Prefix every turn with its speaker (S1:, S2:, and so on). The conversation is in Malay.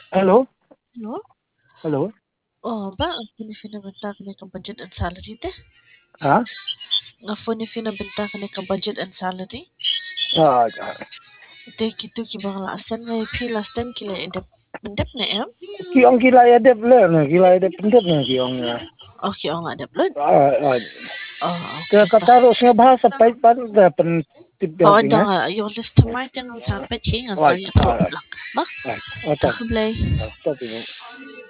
S1: Hello?
S2: No?
S1: Hello?
S2: Oh, ba ang pinabenta ka ni ka budget and salary te?
S1: Ha?
S2: Nga phone ni pinabenta ka ni ka budget and salary?
S1: Ah,
S2: Te gitu ki bang last time last time kila indep na em?
S1: kiong kilaya dep le na kilaya dep pendep na kiong na.
S2: Okay, oh nga dep
S1: Ah,
S2: Oh,
S1: kaya
S2: okay ta.
S1: kataros nga bahasa pait pa da pen
S2: Oh,
S1: tipel
S2: anda
S1: nga.
S2: nga yung list to Martin sa pet hinga sa
S1: Right.
S2: ya to lang. Ba?
S1: Right. Oto.
S2: Takablay.
S1: Stop.